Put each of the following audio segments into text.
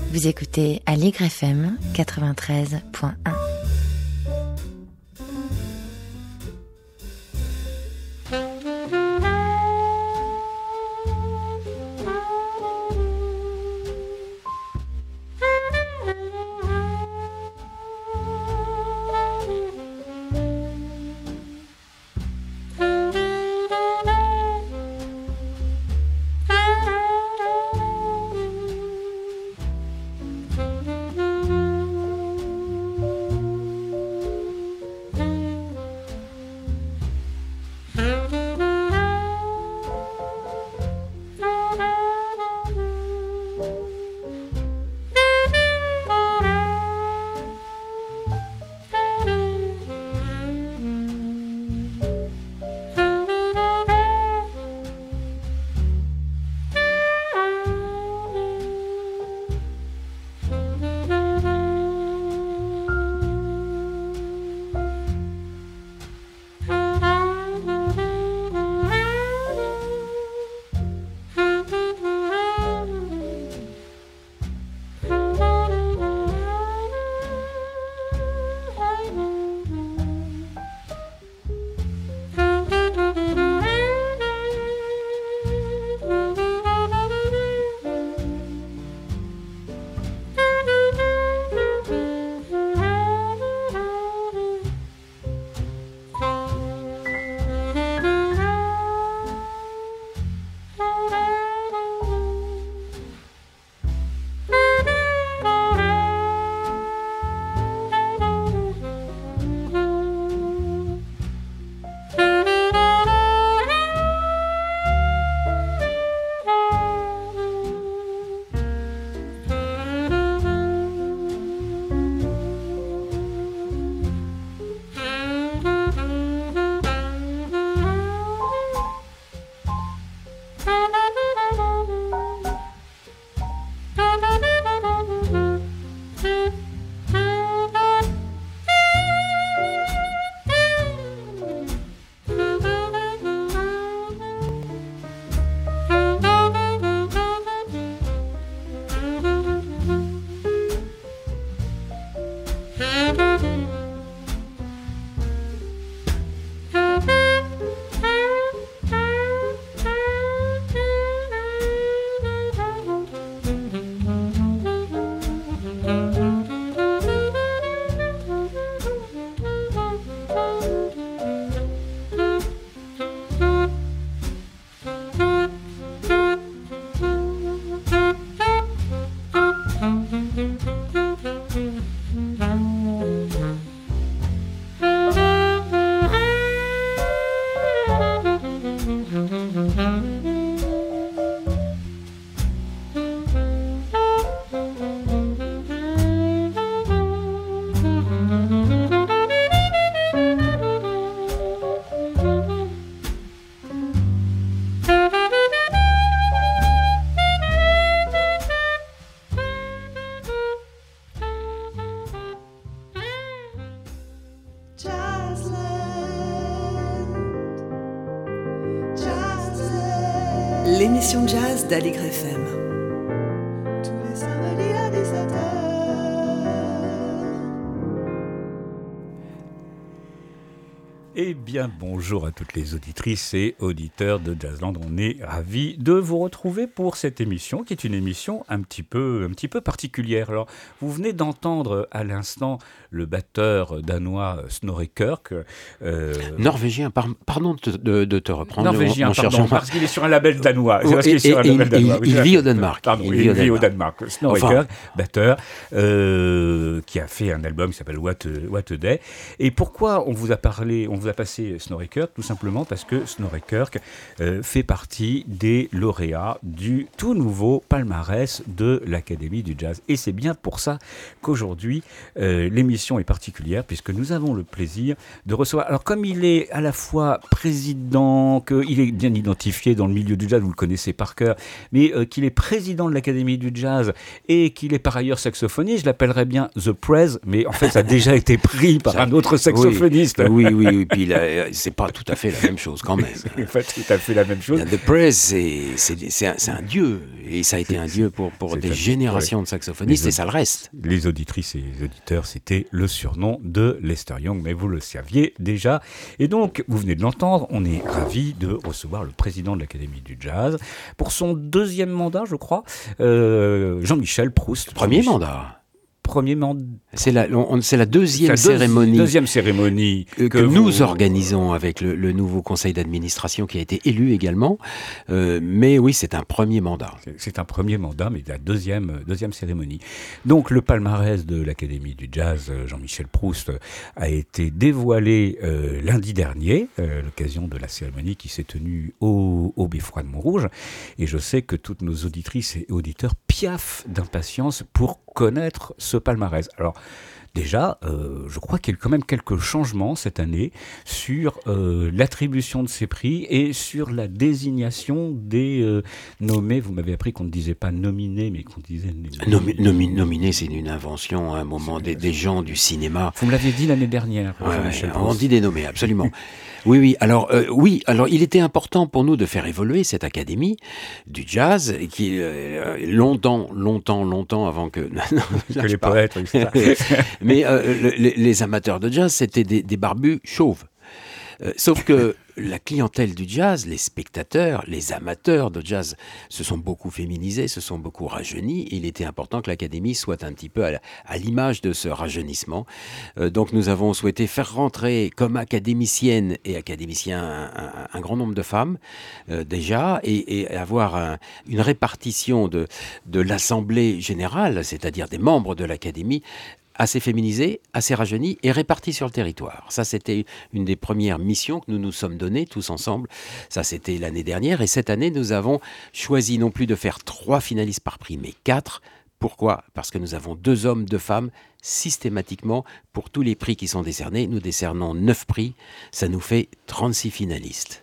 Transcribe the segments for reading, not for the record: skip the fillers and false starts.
Vous écoutez Aligre FM 93.1. L'émission jazz d'Aligre FM. Tous les samedis à 17h. Eh bien, bonjour à toutes les auditrices et auditeurs de Jazzland. On est ravis de vous retrouver pour cette émission, qui est une émission un petit peu particulière. Alors, vous venez d'entendre à l'instant le batteur danois Snorre Kirk. Norvégien, pardon de te reprendre. Norvégien, pardon, parce qu'il est sur un label danois. Il vit au Danemark. Pardon, il vit au Danemark. Snorre Kirk, batteur, qui a fait un album qui s'appelle What a Day. Et pourquoi on vous a passé Snorre Kirk? Tout simplement parce que Snorre Kirk fait partie des lauréats du tout nouveau palmarès de l'Académie du Jazz. Et c'est bien pour ça qu'aujourd'hui, l'émission est particulière, puisque nous avons le plaisir de recevoir... Alors, comme il est à la fois président, qu'il est bien identifié dans le milieu du jazz, vous le connaissez par cœur, mais qu'il est président de l'Académie du Jazz et qu'il est par ailleurs saxophoniste, je l'appellerais bien The Prez, mais en fait, ça a déjà été pris par un autre saxophoniste. Oui. puis c'est pas tout à fait la même chose quand même. C'est pas tout à fait la même chose. The Prez, c'est un dieu, et ça a été un dieu pour des générations de saxophonistes, et ça le reste. Les auditrices et les auditeurs, c'était le surnom de Lester Young, mais vous le saviez déjà. Et donc, vous venez de l'entendre, on est ravis de recevoir le président de l'Académie du Jazz pour son deuxième mandat, je crois, Jean-Michel Proust. Premier mandat. C'est la deuxième cérémonie. Deuxième cérémonie que nous organisons avec le nouveau conseil d'administration qui a été élu également. Mais oui, c'est un premier mandat. C'est un premier mandat, mais la deuxième cérémonie. Donc le palmarès de l'Académie du Jazz, Jean-Michel Proust, a été dévoilé lundi dernier, à l'occasion de la cérémonie qui s'est tenue au Beffroi de Montrouge. Et je sais que toutes nos auditrices et auditeurs piaffent d'impatience pour connaître ce palmarès. Alors déjà, je crois qu'il y a eu quand même quelques changements cette année sur l'attribution de ces prix et sur la désignation des nommés. Vous m'avez appris qu'on ne disait pas nominés, mais qu'on disait nominés. C'est une invention à un moment des gens du cinéma. Vous me l'aviez dit l'année dernière. On dit des nommés, absolument. Oui. Alors, il était important pour nous de faire évoluer cette académie du jazz qui longtemps avant que les poètes, etc. Mais les amateurs de jazz, c'était des barbus chauves. Sauf que la clientèle du jazz, les spectateurs, les amateurs de jazz se sont beaucoup féminisés, se sont beaucoup rajeunis. Il était important que l'Académie soit un petit peu à l'image de ce rajeunissement. Donc nous avons souhaité faire rentrer comme académiciennes et académiciens un grand nombre de femmes déjà et avoir une répartition de l'Assemblée générale, c'est-à-dire des membres de l'Académie, assez féminisés, assez rajeunis et répartis sur le territoire. Ça, c'était une des premières missions que nous nous sommes données tous ensemble. Ça, c'était l'année dernière. Et cette année, nous avons choisi non plus de faire 3 finalistes par prix, mais 4. Pourquoi ? Parce que nous avons 2 hommes, 2 femmes, systématiquement, pour tous les prix qui sont décernés. Nous décernons 9 prix. Ça nous fait 36 finalistes.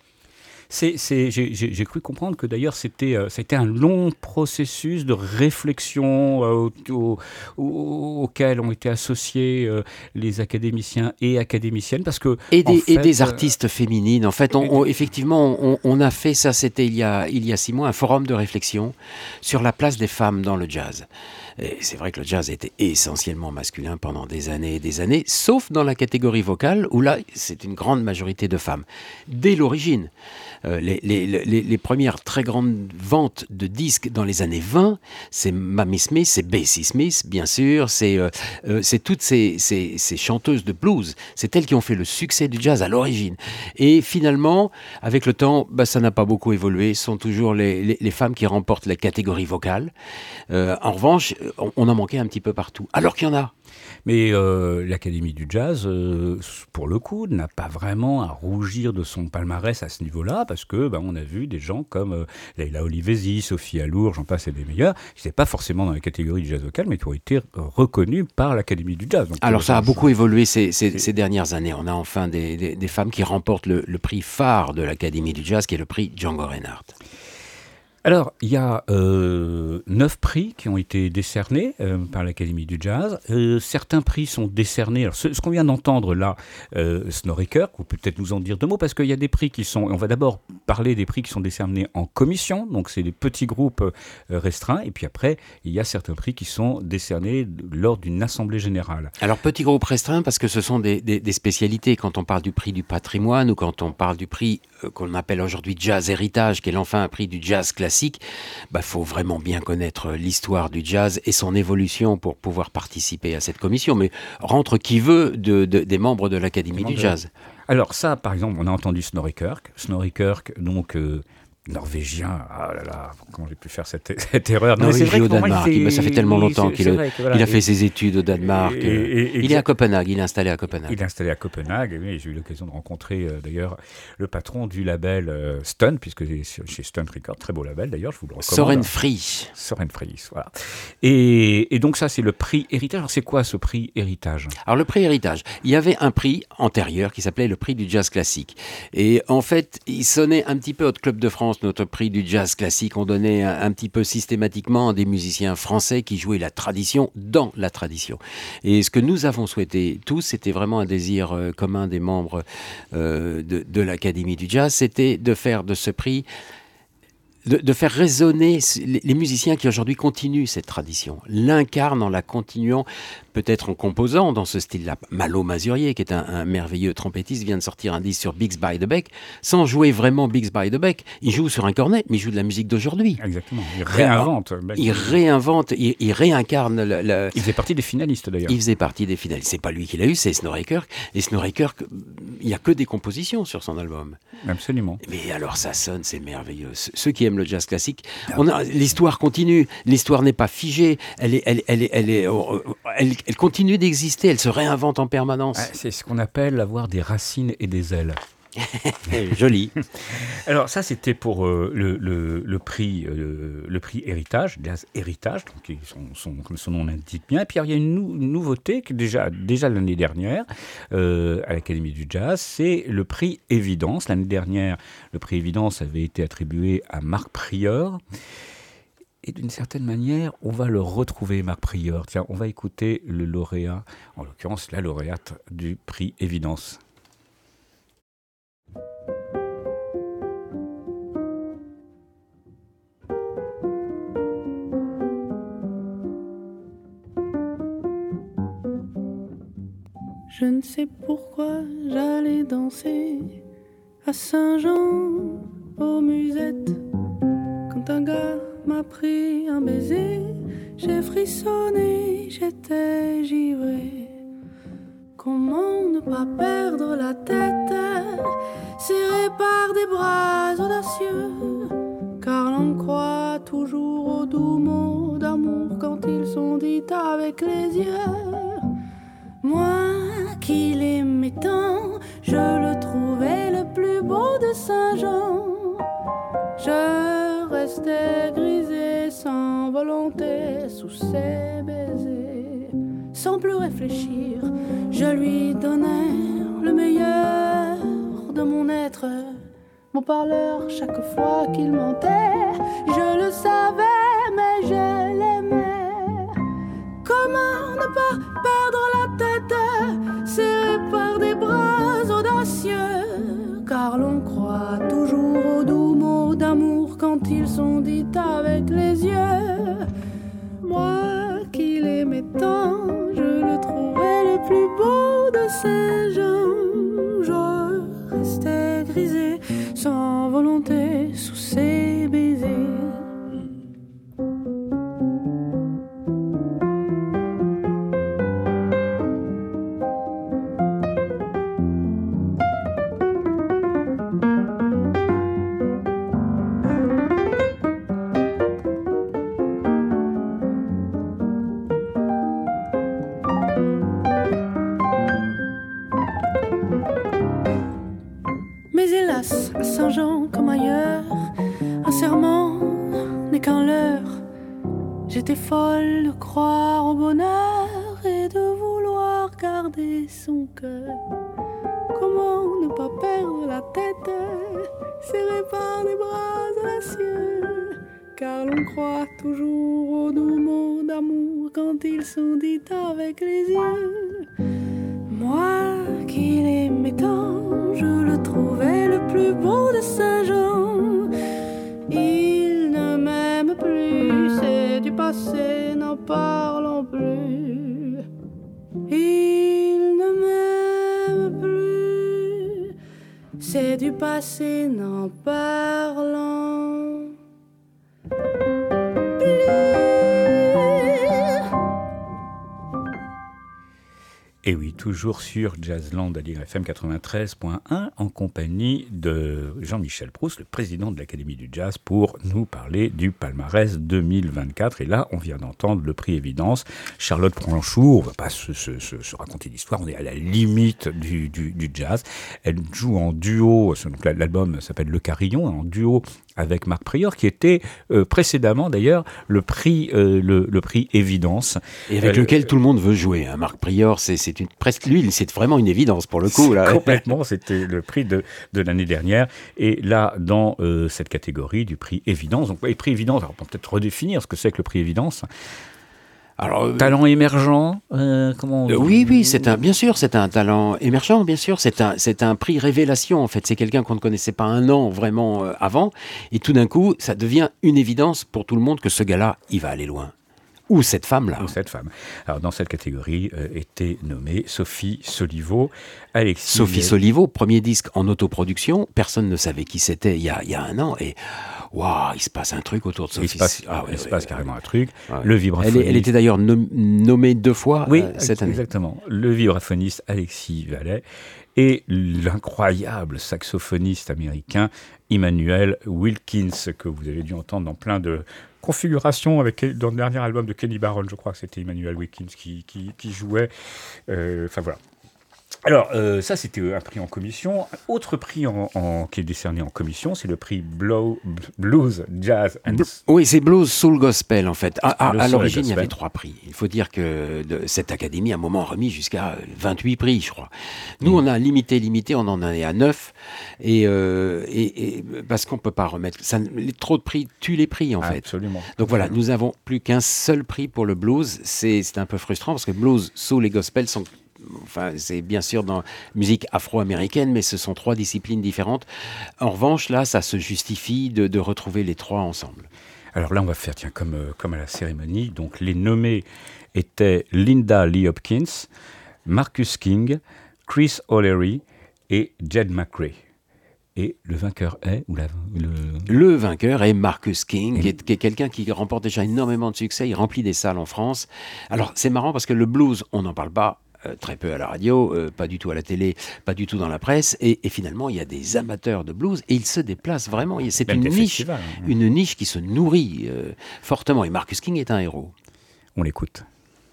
J'ai cru comprendre que d'ailleurs ça a été un long processus de réflexion auquel ont été associés les académiciens et académiciennes parce que et des artistes féminines. En fait, effectivement, on a fait ça. C'était il y a 6 mois un forum de réflexion sur la place des femmes dans le jazz. Et c'est vrai que le jazz était essentiellement masculin pendant des années et des années, sauf dans la catégorie vocale où là, c'est une grande majorité de femmes. Dès l'origine, les premières très grandes ventes de disques dans les années 20, c'est Mamie Smith, c'est Bessie Smith, bien sûr, c'est toutes ces chanteuses de blues. C'est elles qui ont fait le succès du jazz à l'origine. Et finalement, avec le temps, ça n'a pas beaucoup évolué. Ce sont toujours les femmes qui remportent la catégorie vocale. En revanche, on en manquait un petit peu partout, alors qu'il y en a. Mais l'Académie du Jazz, pour le coup, n'a pas vraiment à rougir de son palmarès à ce niveau-là, parce que on a vu des gens comme Leila Olivesi, Sophie Alour, j'en passe et des meilleurs, qui n'étaient pas forcément dans la catégorie du jazz vocal, mais qui ont été reconnus par l'Académie du Jazz. Donc, alors ça a beaucoup évolué ces dernières années. On a enfin des femmes qui remportent le prix phare de l'Académie du Jazz, qui est le prix Django Reinhardt. Alors, il y a 9 prix qui ont été décernés par l'Académie du Jazz. Certains prix sont décernés. Alors, ce qu'on vient d'entendre là, Snorri Kirk, vous pouvez peut-être nous en dire 2 mots, parce qu'il y a des prix qui sont... On va d'abord parler des prix qui sont décernés en commission, donc c'est des petits groupes restreints, et puis après, il y a certains prix qui sont décernés lors d'une assemblée générale. Alors, petits groupes restreints, parce que ce sont des spécialités. Quand on parle du prix du patrimoine, ou quand on parle du prix qu'on appelle aujourd'hui Jazz Héritage, qui est enfin un prix du jazz classique, faut vraiment bien connaître l'histoire du jazz et son évolution pour pouvoir participer à cette commission. Mais rentre qui veut des membres de l'Académie du Jazz. Alors ça, par exemple, on a entendu Snorri Kirk. Snorri Kirk, donc... norvégien, ah là là, comment j'ai pu faire cette erreur? Non, il vit au Danemark, ça fait tellement longtemps qu'il a fait ses études au Danemark. Il est à Copenhague, il est installé à Copenhague. Il est installé à Copenhague, et j'ai eu l'occasion de rencontrer d'ailleurs le patron du label Stunt, puisque chez Stunt Records, très beau label d'ailleurs, je vous le recommande. Søren Friis, voilà. Et donc ça, c'est le prix Héritage. Alors c'est quoi ce prix Héritage? Alors le prix Héritage, il y avait un prix antérieur qui s'appelait le prix du jazz classique. Et en fait, il sonnait un petit peu au Club de France France, notre prix du jazz classique, on donnait un petit peu systématiquement à des musiciens français qui jouaient la tradition dans la tradition. Et ce que nous avons souhaité tous, c'était vraiment un désir commun des membres de l'Académie du jazz, c'était de faire de ce prix de faire résonner les musiciens qui aujourd'hui continuent cette tradition, l'incarnent en la continuant, peut-être en composant dans ce style-là. Malo Mazurier, qui est un merveilleux trompettiste, vient de sortir un disque sur Bix Beiderbecke, sans jouer vraiment Bix Beiderbecke. Il joue sur un cornet, mais il joue de la musique d'aujourd'hui. Exactement. Il réinvente. Il réincarne. Il faisait partie des finalistes d'ailleurs. Il faisait partie des finalistes. C'est pas lui qui l'a eu, c'est Snorri Kirk. Et Snorri Kirk, il n'y a que des compositions sur son album. Absolument. Mais alors ça sonne, c'est merveilleux. Ceux qui aiment le jazz classique, l'histoire continue. L'histoire n'est pas figée. Elle continue d'exister, elle se réinvente en permanence. C'est ce qu'on appelle avoir des racines et des ailes. Joli. Alors ça, c'était pour le prix Héritage, Jazz Héritage, donc comme son nom l'indique bien. Et puis il y a une nouveauté que déjà l'année dernière à l'Académie du Jazz, c'est le prix Évidence. L'année dernière, le prix Évidence avait été attribué à Marc Prieur. Et d'une certaine manière, on va le retrouver, Marc Prieur. Tiens, on va écouter le lauréat, en l'occurrence la lauréate du prix Évidence. Je ne sais pourquoi j'allais danser à Saint-Jean aux musettes. Quand un gars m'a pris un baiser, j'ai frissonné, j'étais givré. Comment ne pas perdre la tête, serré par des bras audacieux, car l'on croit toujours aux doux mots d'amour quand ils sont dits avec les yeux. Moi qui l'aimais tant, je le trouvais le plus beau de Saint-Jean. Je restais grisé sans volonté sous ses baisers. Sans plus réfléchir, je lui donnais le meilleur de mon être. Mon parleur, chaque fois qu'il mentait, je le savais, mais je l'aimais. Comment ne pas perdre la tête, serré par des bras audacieux, car l'on croit toujours aux doux mots d'amour quand ils sont dits avec les yeux. Moi qui l'aimais tant, je le trouvais le plus beau de Saint-Jean. Je restais grisé sans volonté sous ses baisers. À Saint-Jean comme ailleurs, un serment n'est qu'un leurre. J'étais folle de croire au bonheur et de vouloir garder son cœur. Comment ne pas perdre la tête, serré par des bras audacieux, car l'on croit toujours aux doux mots d'amour quand ils sont dits avec les yeux. Moi qui l'aimais tant, je le trouvais le plus beau de Saint-Jean. Il ne m'aime plus, c'est du passé, n'en parlons plus. Il ne m'aime plus, c'est du passé, n'en parlons plus. Et oui, toujours sur Jazzland à FM 93.1 en compagnie de Jean-Michel Proust, le président de l'Académie du Jazz, pour nous parler du palmarès 2024. Et là, on vient d'entendre le prix Évidence. Charlotte Pranchoux, on ne va pas se raconter d'histoire, on est à la limite du jazz. Elle joue en duo, donc l'album s'appelle Le Carillon, en duo avec Marc Prior, qui était précédemment d'ailleurs le prix Évidence. Et avec lequel tout le monde veut jouer. Hein. Marc Prior, presque lui, c'est vraiment une évidence pour le coup. Là. Complètement, c'était le prix de l'année dernière. Et là, dans cette catégorie du prix Évidence, donc les prix Évidence, alors on peut peut-être redéfinir ce que c'est que le prix Évidence. Alors, talent émergent, Oui, bien sûr, c'est un talent émergent, bien sûr. C'est un prix révélation, en fait. C'est quelqu'un qu'on ne connaissait pas un an vraiment avant. Et tout d'un coup, ça devient une évidence pour tout le monde que ce gars-là, il va aller loin. Ou cette femme-là. Ou cette femme. Alors, dans cette catégorie était nommée Sophie Solivo. Sophie Solivo, premier disque en autoproduction. Personne ne savait qui c'était il y a un an. Et waouh, il se passe un truc autour de Sophie. Il se passe carrément un truc. Ouais. Le vibraphoniste. Elle était d'ailleurs nommée 2 fois cette année. Exactement. Le vibraphoniste Alexis Vallet et l'incroyable saxophoniste américain Emmanuel Wilkins, que vous avez dû entendre dans plein de configurations dans le dernier album de Kenny Barron. Je crois que c'était Emmanuel Wilkins qui jouait. Enfin voilà. Alors, ça, c'était un prix en commission. Autre prix qui est décerné en commission, c'est le prix Blues, Jazz and... Oui, c'est Blues Soul Gospel, en fait. À l'origine, il y avait 3 prix. Il faut dire que cette académie, à un moment, a remis jusqu'à 28 prix, je crois. Nous, on a limité, on en est à 9. Et parce qu'on ne peut pas remettre... trop de prix tuent les prix, en fait. Absolument. Donc voilà, nous n'avons plus qu'un seul prix pour le blues. C'est un peu frustrant, parce que blues, soul et gospel sont... Enfin, c'est bien sûr dans la musique afro-américaine, mais ce sont 3 disciplines différentes. En revanche, là, ça se justifie de retrouver les 3 ensemble. Alors là, on va faire, comme à la cérémonie. Donc, les nommés étaient Linda Lee Hopkins, Marcus King, Chris O'Leary et Jed McRae. Et le vainqueur est Le vainqueur est Marcus King, qui est quelqu'un qui remporte déjà énormément de succès. Il remplit des salles en France. Alors, c'est marrant parce que le blues, on n'en parle pas. Très peu à la radio, pas du tout à la télé, pas du tout dans la presse, et finalement il y a des amateurs de blues et ils se déplacent vraiment. C'est une niche qui se nourrit fortement, et Marcus King est un héros. On l'écoute.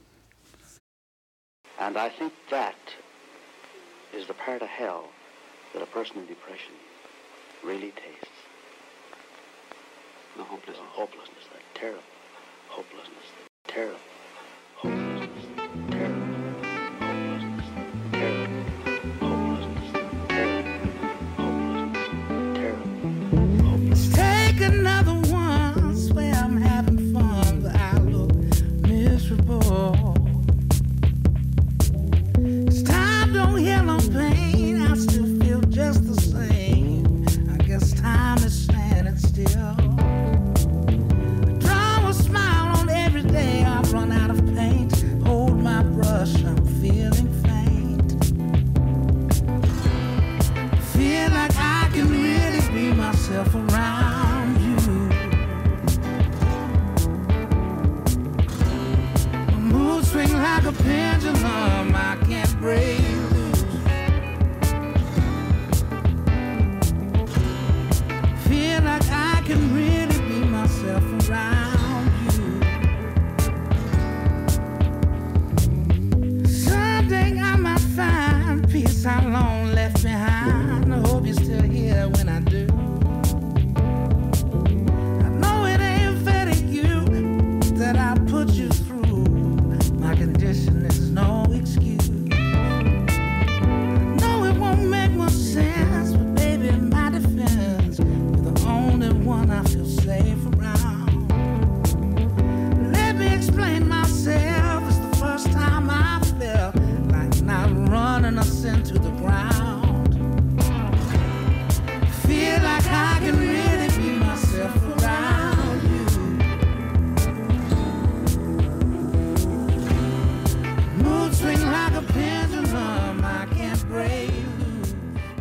And I think that is the part of hell that a person in depression really tastes. The hopelessness, that terrible hopelessness, that terrible hopelessness, terrible. Another one, swear I'm having fun, but I look miserable. As time don't heal no pain, I still feel just the same. I guess time is standing still. Draw a smile on every day, I've run out of paint. Hold my brush, I'm feeling faint. Feel like I can really be myself around. Swing like a pendulum, I can't break loose. Feel like I can really be myself around you. Someday I might find peace how long left behind. I hope you're still here when I do. I know it ain't fair to you that I put you through. My condition is no excuse. No, it won't make much sense, but baby, in my defense, you're the only one I feel safe around. Let me explain myself. It's the first time I felt like not running us into the ground. Feel like I can really be myself around you. Mood swing like a pendulum, I can't break loose.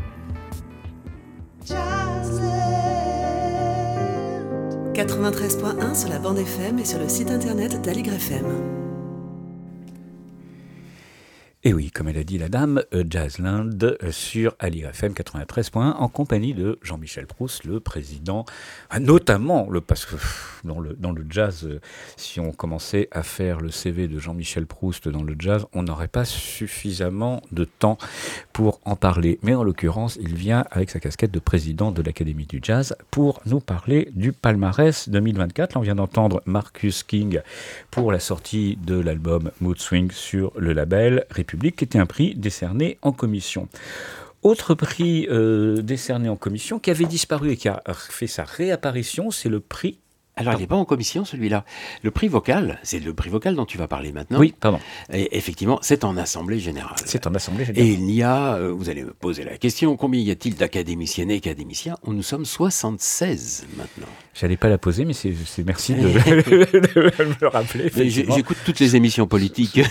93.1 sur la bande FM et sur le site internet d'Aligre FM. Et oui, comme elle a dit la dame, Jazzland sur Aligre FM 93.1 en compagnie de Jean-Michel Proust, le président, notamment, parce que dans le jazz, si on commençait à faire le CV de Jean-Michel Proust dans le jazz, on n'aurait pas suffisamment de temps pour en parler. Mais en l'occurrence, il vient avec sa casquette de président de l'Académie du Jazz pour nous parler du palmarès 2024. Là, on vient d'entendre Marcus King pour la sortie de l'album Mood Swing sur le label République, qui était un prix décerné en commission. Autre prix décerné en commission qui avait disparu et qui a fait sa réapparition, c'est le prix... Alors, il n'est pas en commission, celui-là. Le prix vocal, c'est le prix vocal dont tu vas parler maintenant. Oui, pardon. Et effectivement, c'est en Assemblée Générale. C'est en Assemblée Générale. Et il y a, vous allez me poser la question, combien y a-t-il d'académiciennes et académiciens ? Nous sommes 76 maintenant. J'allais pas la poser, mais c'est merci de me le rappeler. J'écoute toutes les émissions politiques.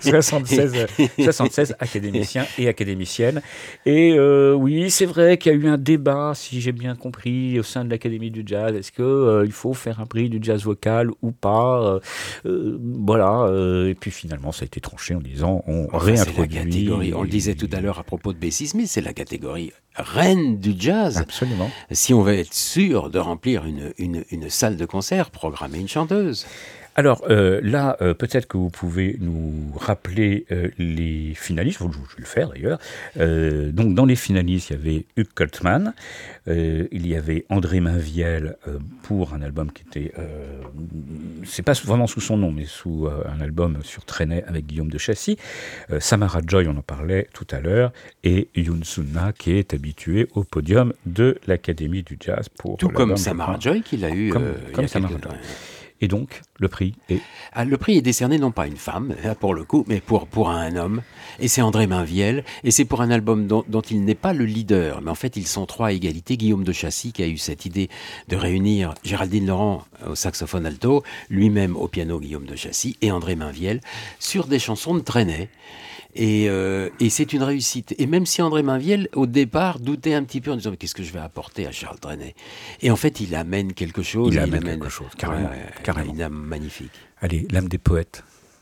76 académiciens et académiciennes. Et oui, c'est vrai qu'il y a eu un débat, si j'ai bien compris, au sein de l'Académie du Jazz. Est-ce qu'il faut faire un prix du jazz vocal ou pas, voilà. Et puis finalement, ça a été tranché en disant on réintroduit. C'est la catégorie. On le disait tout à l'heure à propos de B6 Smith, c'est la catégorie reine du jazz. Absolument. Si on veut être sûr de remplir une salle de concert, programmer une chanteuse. Alors là, peut-être que vous pouvez nous rappeler les finalistes, je vais le faire d'ailleurs. Donc dans les finalistes, il y avait Hugh Coltman, il y avait André Mainviel pour un album qui était, c'est pas vraiment sous son nom, mais sous un album sur Trenet avec Guillaume de Chassis, Samara Joy, on en parlait tout à l'heure, et Yoon Sun-na qui est habitué au podium de l'Académie du Jazz pour tout comme Samara Joy qu'il a eu il y a Samara Joy. Et donc, le prix est... Le prix est décerné non pas à une femme, pour le coup, mais pour un homme. Et c'est André Mainviel. Et c'est pour un album dont il n'est pas le leader. Mais en fait, ils sont trois à égalité. Guillaume de Chassis, qui a eu cette idée de réunir Géraldine Laurent au saxophone alto, lui-même au piano Guillaume de Chassis, et André Mainviel, sur des chansons de Trenet. Et c'est une réussite. Et même si André Mainviel, au départ, doutait un petit peu en disant « mais qu'est-ce que je vais apporter à Charles Trenet ?» Et en fait, il amène quelque chose. Il amène quelque chose, carrément. Carrément. Une âme magnifique. Allez, l'âme des poètes.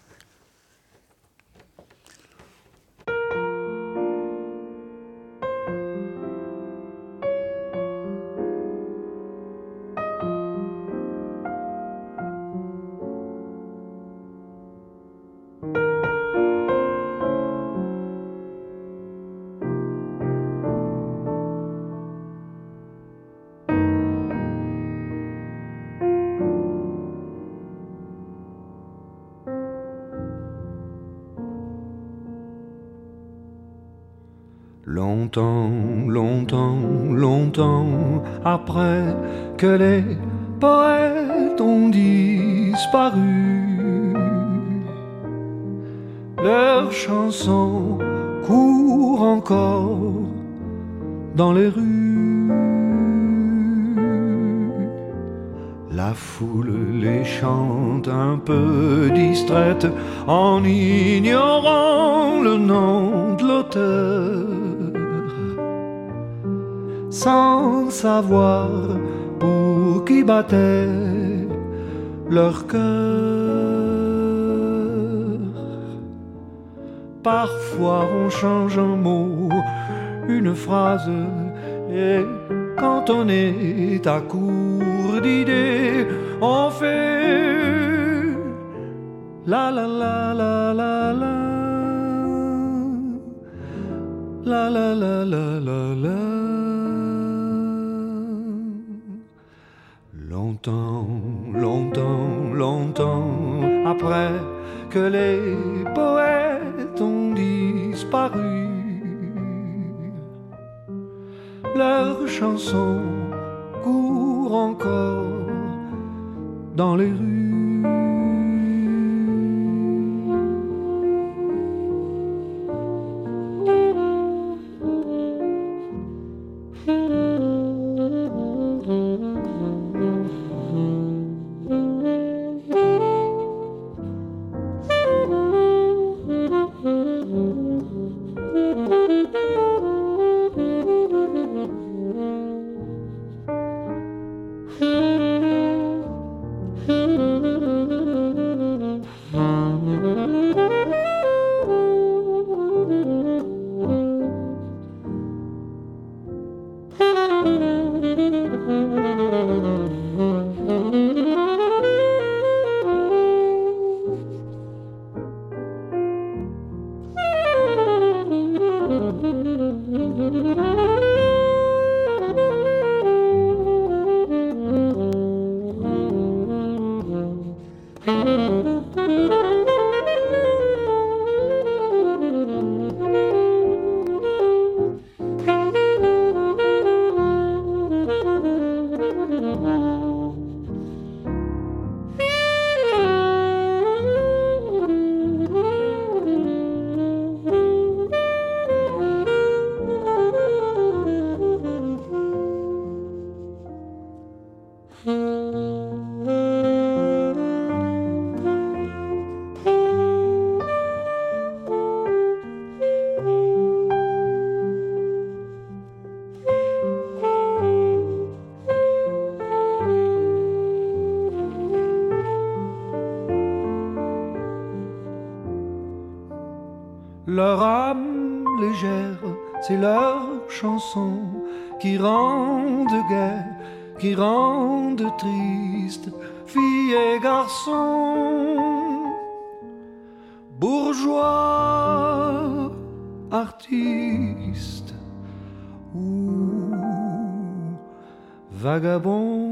Longtemps, longtemps, longtemps après que les poètes ont disparu, leurs chansons courent encore dans les rues. La foule les chante un peu distraite en ignorant le nom de l'auteur, sans savoir pour qui battait leur cœur. Parfois on change un mot, une phrase, et quand on est à court d'idées, on fait la la la la la la la la la la la la. Longtemps, longtemps, longtemps après que les poètes ont disparu, leurs chansons courent encore dans les rues. Leur âme légère, c'est leur chanson qui rendent gai, qui rendent triste, filles et garçons, bourgeois, artistes ou vagabonds.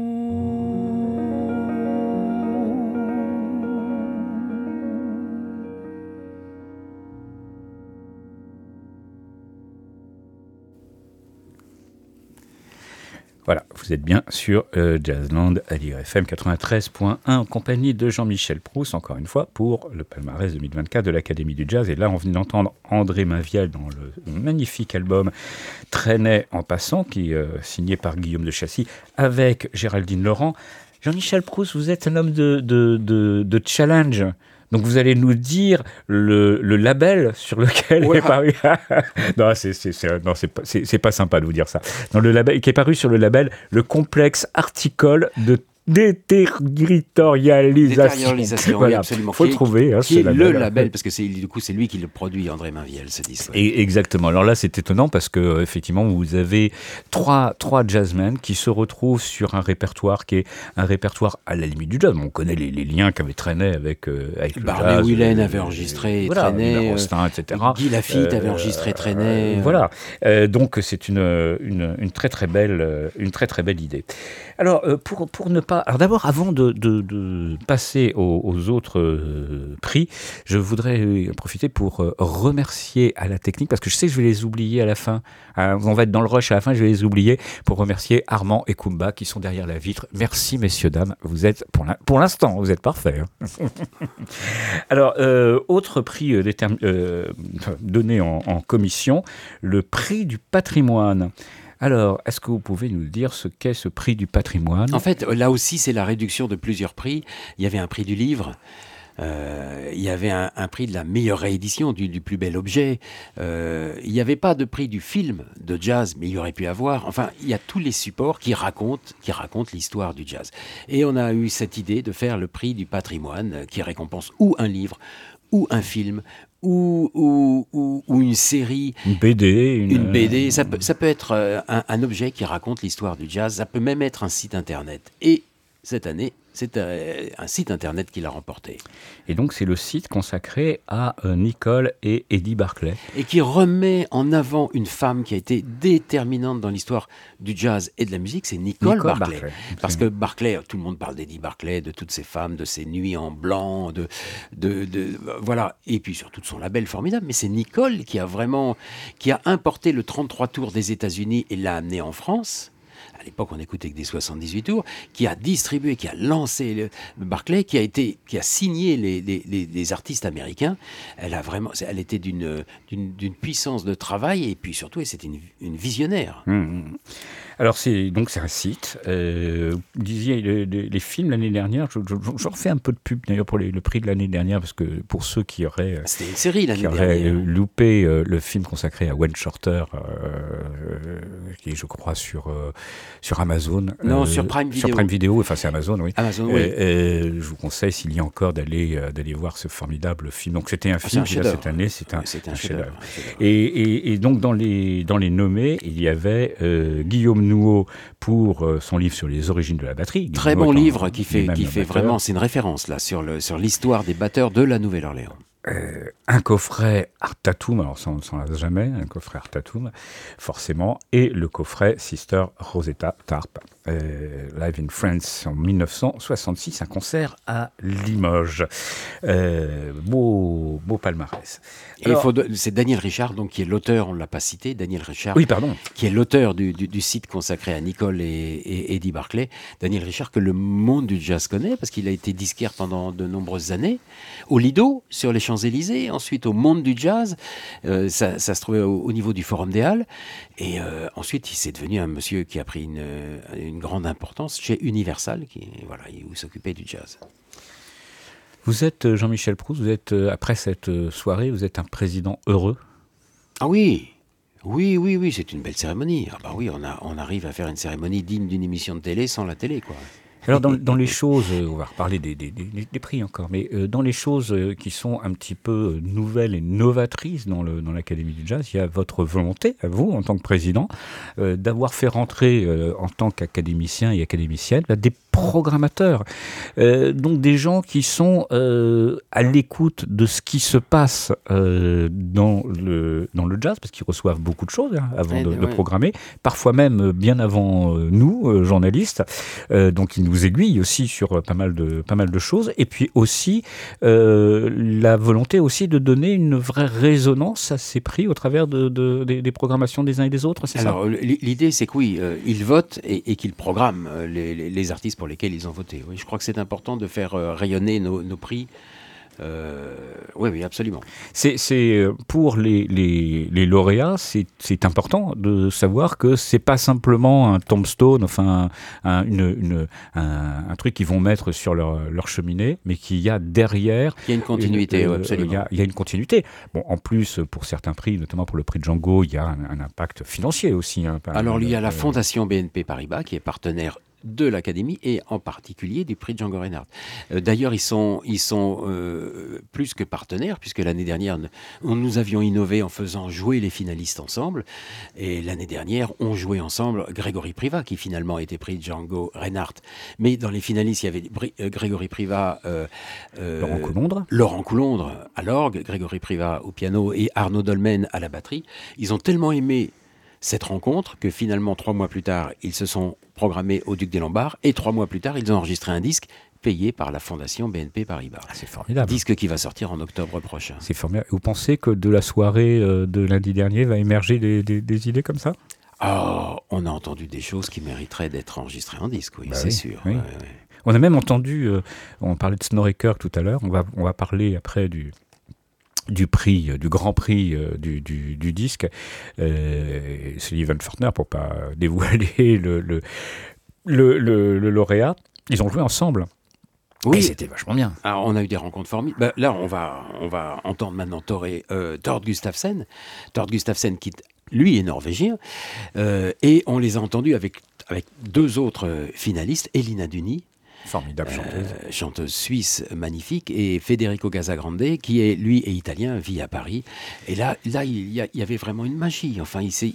Voilà, vous êtes bien sur Jazzland à Lire FM 93.1 en compagnie de Jean-Michel Proust, encore une fois, pour le palmarès 2024 de l'Académie du Jazz. Et là, on vient d'entendre André Mainviel dans le magnifique album Traînait en passant, qui est signé par Guillaume de Chassis, avec Géraldine Laurent. Jean-Michel Proust, vous êtes un homme de challenge. Donc vous allez nous dire le label sur lequel est paru. Non, c'est pas sympa de vous dire ça. Dans le label qui est paru sur le label Le Complexe Articole de déterritorialisation. Voilà, absolument. Faut le trouver. Qui est le label, parce que c'est lui qui le produit, André Mainviel, ce disque. Et exactement. Alors là, c'est étonnant parce que effectivement, vous avez trois jazzmen qui se retrouvent sur un répertoire qui est un répertoire à la limite du jazz. On connaît les liens qu'avait traîné avec le Barney Whelan avait enregistré, traîné, Rostin, etc. Guy Lafitte avait enregistré, traîné. Voilà. Donc c'est une très très belle idée. Alors pour ne pas. Alors d'abord, avant de passer aux autres prix, je voudrais profiter pour remercier à la technique, parce que je sais que je vais les oublier à la fin. On va être dans le rush à la fin, je vais les oublier, pour remercier Armand et Kumba qui sont derrière la vitre. Merci messieurs, dames, vous êtes pour l'instant, vous êtes parfaits. Hein. Alors, autre prix donné en commission, le prix du patrimoine. Alors, est-ce que vous pouvez nous dire ce qu'est ce prix du patrimoine ? En fait, là aussi, c'est la réduction de plusieurs prix. Il y avait un prix du livre, il y avait un prix de la meilleure réédition, du plus bel objet. Il n'y avait pas de prix du film de jazz, mais il y aurait pu avoir. Enfin, il y a tous les supports qui racontent l'histoire du jazz. Et on a eu cette idée de faire le prix du patrimoine, qui récompense ou un livre, ou un film, ou une série, une BD, ça peut être un objet qui raconte l'histoire du jazz, ça peut même être un site internet. Et cette année, c'est un site internet qui l'a remporté. Et donc c'est le site consacré à Nicole et Eddie Barclay. Et qui remet en avant une femme qui a été déterminante dans l'histoire du jazz et de la musique, c'est Nicole Barclay. Parce que Barclay, tout le monde parle d'Eddie Barclay, de toutes ces femmes, de ses nuits en blanc, voilà. Et puis surtout de son label formidable. Mais c'est Nicole qui a importé le 33 tours des États-Unis et l'a amené en France. À l'époque, on écoutait que des 78 tours, qui a distribué, qui a lancé Barclay, qui a signé les artistes américains. Elle était d'une puissance de travail, et puis surtout, c'était une visionnaire. Alors c'est un site. Vous disiez les films l'année dernière. Je refais un peu de pub d'ailleurs pour le prix de l'année dernière, parce que pour ceux qui auraient c'était une série l'année dernière, loupé le film consacré à Wayne Shorter, qui est je crois sur Amazon. Non, sur Prime Video. Sur Prime Video. Enfin c'est Amazon, oui. Amazon, oui. Je vous conseille, s'il y a encore, d'aller voir ce formidable film. Donc c'était un film qui cette année, c'est un chef-d'œuvre. Et donc dans les nommés, il y avait Guillaume Nouveau pour son livre sur les origines de la batterie. Très bon livre qui fait vraiment, c'est une référence là sur l'histoire des batteurs de la Nouvelle-Orléans. Un coffret Art Tatum, alors ça on ne s'en lasse jamais, un coffret Art Tatum, forcément, et le coffret Sister Rosetta Tharpe, Live in France en 1966, un concert à Limoges. Beau palmarès. Alors, c'est Daniel Richard, donc, qui est l'auteur, on ne l'a pas cité, Daniel Richard, qui est l'auteur du site consacré à Nicole et Eddie Barclay. Daniel Richard, que le monde du jazz connaît, parce qu'il a été disquaire pendant de nombreuses années, au Lido, sur les Champs-Élysées, ensuite au Monde du Jazz, ça se trouvait au niveau du Forum des Halles, et ensuite c'est devenu un monsieur qui a pris une grande importance chez Universal, où il s'occupait du jazz. Vous êtes, Jean-Michel Proust, après cette soirée, vous êtes un président heureux ? Ah oui, c'est une belle cérémonie. Ah bah oui, on arrive à faire une cérémonie digne d'une émission de télé sans la télé, quoi. Alors dans les choses, on va reparler des prix encore, mais dans les choses qui sont un petit peu nouvelles et novatrices dans l'Académie du Jazz, il y a votre volonté, à vous, en tant que président, d'avoir fait rentrer en tant qu'académicien et académicienne des programmateurs, donc des gens qui sont à l'écoute de ce qui se passe dans le jazz, parce qu'ils reçoivent beaucoup de choses avant de programmer, parfois même bien avant nous, journalistes, donc ils nous aiguillent aussi sur pas mal de choses, et puis aussi la volonté aussi de donner une vraie résonance à ces prix au travers des programmations des uns et des autres, c'est ça? Alors l'idée c'est que oui, ils votent et qu'ils programment les artistes pour lesquels ils ont voté. Oui, je crois que c'est important de faire rayonner nos prix. Oui, absolument. C'est pour les lauréats, c'est important de savoir que c'est pas simplement un tombstone, enfin un truc qu'ils vont mettre sur leur cheminée, mais qu'il y a derrière. Il y a une continuité, absolument. Il y a une continuité. Bon, en plus, pour certains prix, notamment pour le prix de Django, il y a un impact financier aussi. Alors, il y a la Fondation BNP Paribas qui est partenaire de l'Académie et en particulier du prix Django Reinhardt. D'ailleurs, ils sont plus que partenaires, puisque l'année dernière, nous avions innové en faisant jouer les finalistes ensemble. Et l'année dernière, on jouait ensemble Grégory Privat, qui finalement a été prix Django Reinhardt. Mais dans les finalistes, il y avait Grégory Privat, Laurent Coulondre à l'orgue, Grégory Privat au piano et Arnaud Dolmen à la batterie. Ils ont tellement aimé cette rencontre que finalement, 3 mois plus tard, ils se sont programmés au Duc des Lombards et 3 mois plus tard, ils ont enregistré un disque payé par la Fondation BNP Paribas. Ah, c'est formidable. Disque qui va sortir en octobre prochain. C'est formidable. Vous pensez que de la soirée de lundi dernier va émerger des idées comme ça? On a entendu des choses qui mériteraient d'être enregistrées en disque, oui, c'est sûr. Oui. Ouais. On a même entendu, on parlait de Snorri Kirk tout à l'heure, on va parler après du grand prix du disque, Sullivan Fortner, pour pas dévoiler le lauréat. Ils ont joué ensemble. Oui, et c'était vachement bien. Alors, on a eu des rencontres formidables. Là, on va entendre maintenant Tord Gustafsson. Tord Gustafsson qui, lui, est norvégien. Et on les a entendus avec 2 autres finalistes, Elina Duni, formidable chanteuse suisse magnifique, et Federico Casagrande, qui est, lui, est italien, vit à Paris. Et là il y avait vraiment une magie. Enfin, il s'est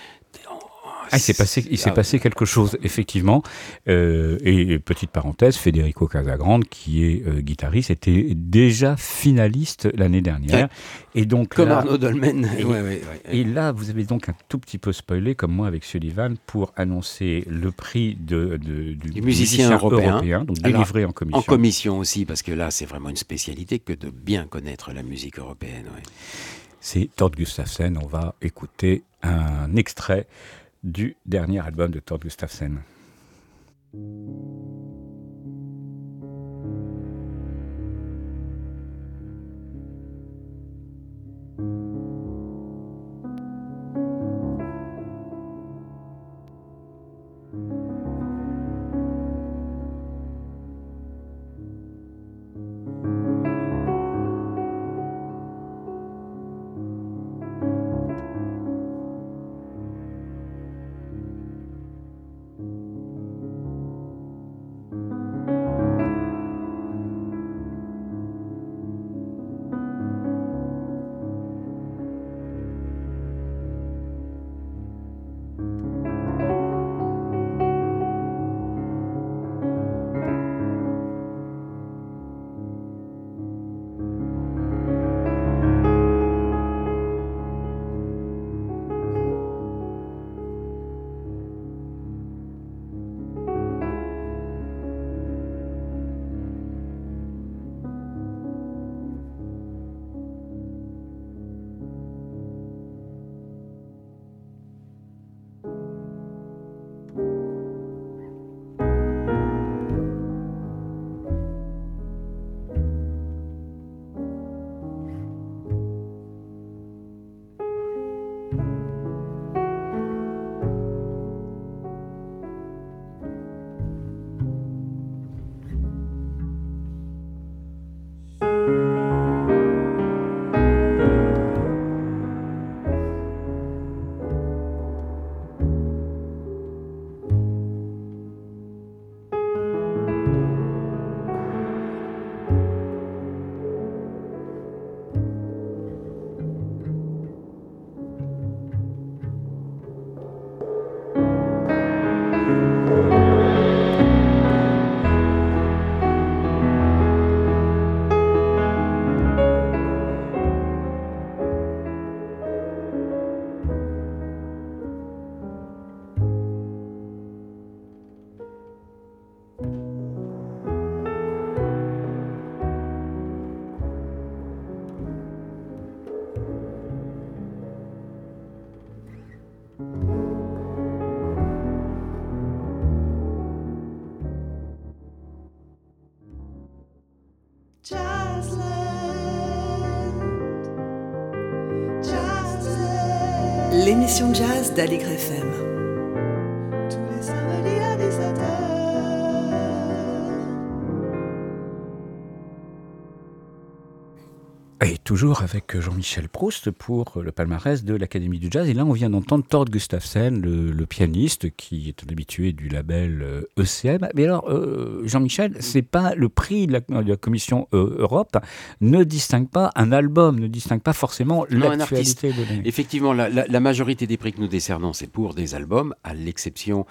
passé quelque chose, effectivement. Et petite parenthèse, Federico Casagrande, qui est guitariste, était déjà finaliste l'année dernière. Et donc comme Arnaud Dolmen. Et là, vous avez donc un tout petit peu spoilé, comme moi avec Sullivan, pour annoncer le prix du musicien européen, donc délivré en commission. En commission aussi, parce que là, c'est vraiment une spécialité que de bien connaître la musique européenne. Ouais. C'est Tord Gustafsson. On va écouter un extrait du dernier album de Tord Gustafsson. L'émission jazz d'Aligre FM. Tous les samedis à 17h. Et toujours avec Jean-Michel Proust pour le palmarès de l'Académie du Jazz. Et là, on vient d'entendre Tord Gustafsson, le pianiste qui est un habitué du label ECM. Mais alors, Jean-Michel, c'est pas le prix de la Commission Europe ne distingue pas un album, ne distingue pas forcément l'actualité de l'année. Effectivement, la majorité des prix que nous décernons, c'est pour des albums, à l'exception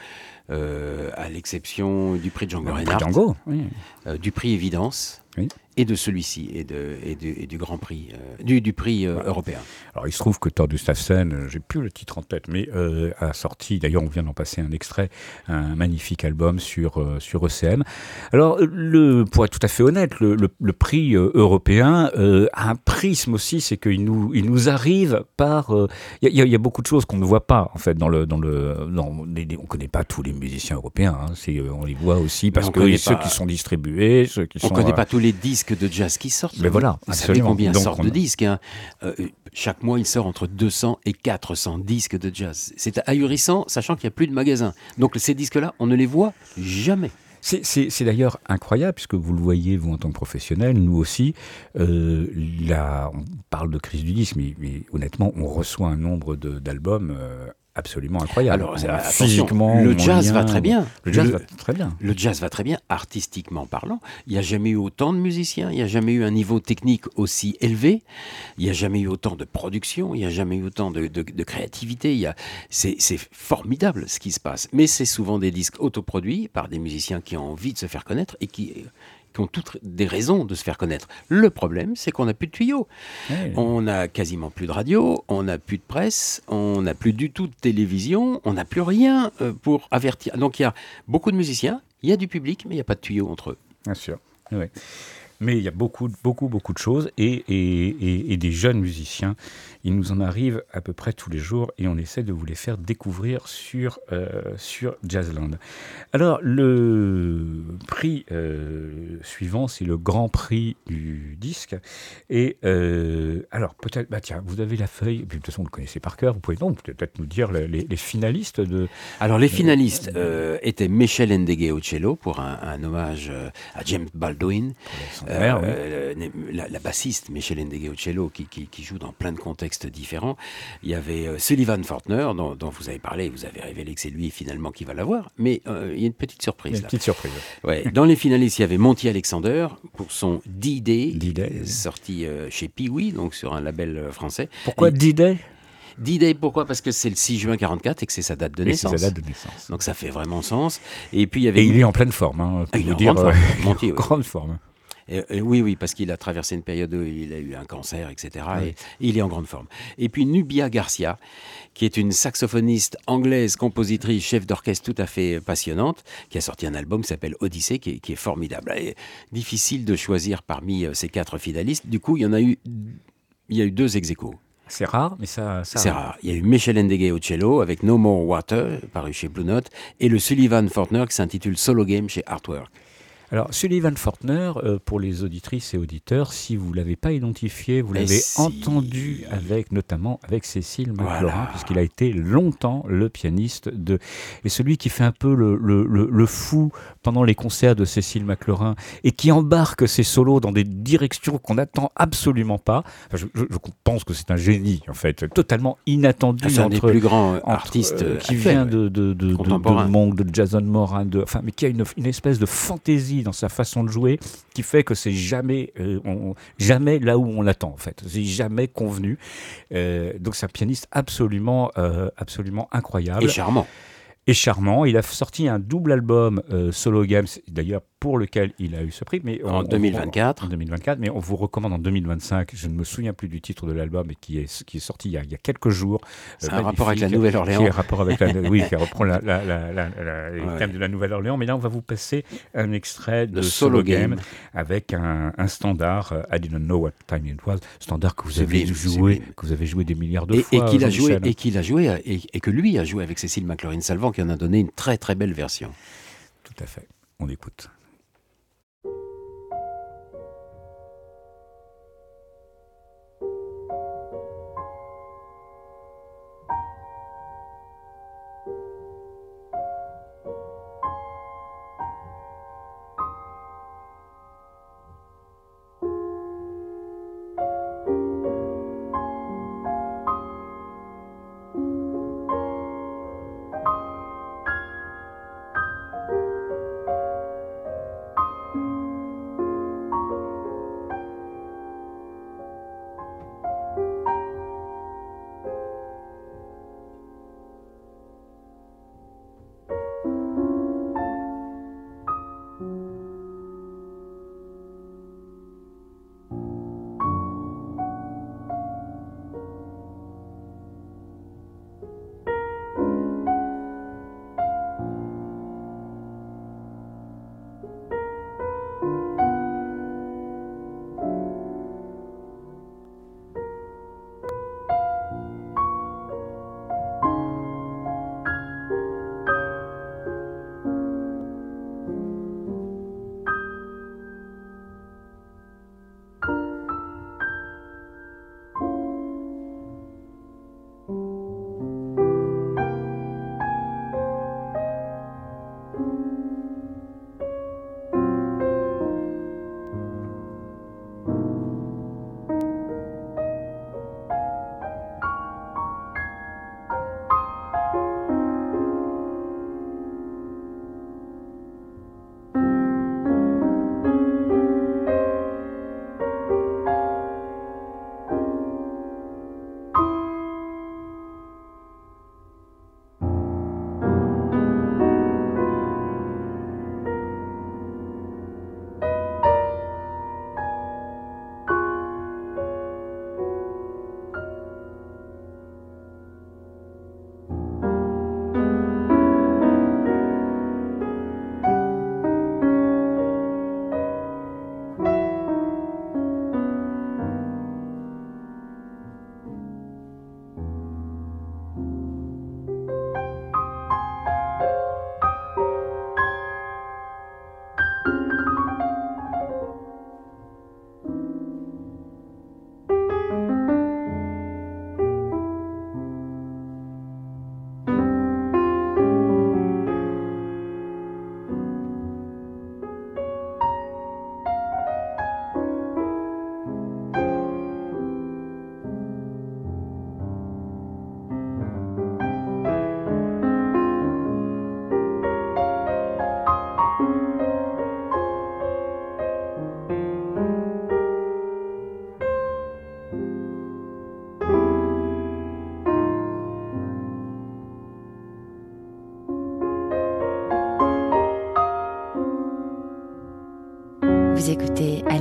du prix Django Reinhardt, Django, oui. Du prix Évidence. Oui. Et de celui-ci, et du Grand Prix, du prix européen. Alors, il se trouve que Tord Gustafsson, j'ai plus le titre en tête, mais a sorti, d'ailleurs, on vient d'en passer un extrait, un magnifique album sur ECM. Alors, pour être tout à fait honnête, le prix européen a un prisme aussi, c'est qu'il nous arrive par... Il y a beaucoup de choses qu'on ne voit pas, en fait, on ne connaît pas tous les musiciens européens, hein, on les voit aussi parce que ceux qui sont distribués, ceux qui sont... On ne connaît pas tous les disques de jazz qui sortent. Mais voilà, vous savez combien sortent de disques, hein. Chaque mois, il sort entre 200 et 400 disques de jazz. C'est ahurissant, sachant qu'il n'y a plus de magasins. Donc ces disques-là, on ne les voit jamais. C'est d'ailleurs incroyable, puisque vous le voyez, vous, en tant que professionnel, nous aussi, on parle de crise du disque, mais honnêtement, on reçoit un nombre d'albums absolument incroyable. Alors, physiquement, le jazz va très bien. Le jazz va très bien. Le jazz va très bien, artistiquement parlant. Il n'y a jamais eu autant de musiciens, il n'y a jamais eu un niveau technique aussi élevé, il n'y a jamais eu autant de production, il n'y a jamais eu autant de créativité. C'est formidable ce qui se passe. Mais c'est souvent des disques autoproduits par des musiciens qui ont envie de se faire connaître et qui ont toutes des raisons de se faire connaître. Le problème, c'est qu'on n'a plus de tuyaux. Oui. On n'a quasiment plus de radio, on n'a plus de presse, on n'a plus du tout de télévision, on n'a plus rien pour avertir. Donc il y a beaucoup de musiciens, il y a du public, mais il n'y a pas de tuyaux entre eux. Bien sûr, oui. Mais il y a beaucoup de choses et des jeunes musiciens. Il nous en arrive à peu près tous les jours et on essaie de vous les faire découvrir sur Jazzland. Alors, le prix suivant, c'est le Grand Prix du disque. Et alors, peut-être, tiens, vous avez la feuille, de toute façon, vous le connaissez par cœur, vous pouvez donc peut-être nous dire les finalistes de... Alors, les finalistes étaient Michel Ndegué au cello pour un hommage à James Baldwin. La bassiste Michel Ndegué au cello qui joue dans plein de contextes différents. Il y avait Sullivan Fortner dont vous avez parlé, vous avez révélé que c'est lui finalement qui va l'avoir, mais il y a une petite surprise. Ouais. Dans les finalistes, il y avait Monty Alexander pour son D-Day, sorti chez Pee-Wee, donc sur un label français. Pourquoi D-Day ? D-Day, pourquoi ? Parce que c'est le 6 juin 44 et que c'est sa date de naissance. C'est sa date de naissance. Donc ça fait vraiment sens. Et puis il y avait... Et il est en pleine forme, hein, il est en grande forme. Monty, grande forme. Oui, parce qu'il a traversé une période où il a eu un cancer, etc. Oui. Et il est en grande forme. Et puis Nubia Garcia, qui est une saxophoniste anglaise, compositrice, chef d'orchestre tout à fait passionnante, qui a sorti un album qui s'appelle Odyssée, qui est formidable. Et difficile de choisir parmi ces 4 finalistes. Du coup, il y a eu 2 ex-aequo. C'est rare, mais ça c'est rare. Il y a eu Michel Ndegué au cello avec No More Water, paru chez Blue Note, et le Sullivan Fortner qui s'intitule Solo Game chez Artwork. Alors, Sullivan Fortner, pour les auditrices et auditeurs, si vous ne l'avez pas identifié, vous l'avez entendu notamment avec Cécile McLorin, puisqu'il a été longtemps le pianiste et celui qui fait un peu le fou pendant les concerts de Cécile McLorin et qui embarque ses solos dans des directions qu'on n'attend absolument pas. Enfin, je pense que c'est un génie, en fait, totalement inattendu. C'est un des plus grands artistes qui vient de Monk, de Jason Moran, mais qui a une espèce de fantaisie dans sa façon de jouer, qui fait que c'est jamais là où on l'attend, en fait. C'est jamais convenu. Donc c'est un pianiste absolument incroyable. Et charmant. Il a sorti un double album Solo Games, d'ailleurs pour lequel il a eu ce prix. Mais en 2024. En 2024, mais on vous recommande en 2025. Je ne me souviens plus du titre de l'album, mais qui est sorti il y a quelques jours. C'est un rapport avec la Nouvelle-Orléans. Qui reprend les thèmes de la Nouvelle-Orléans. Mais là, on va vous passer un extrait de Solo Game avec un standard, I Didn't Know What Time It Was, standard que vous avez joué des milliards de fois. Et que lui a joué avec Cécile McLorin-Salvant, qui en a donné une très très belle version. Tout à fait. On écoute.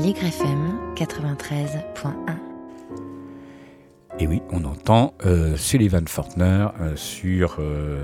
Aligre FM 93.1. Et oui, on entend Sullivan Fortner sur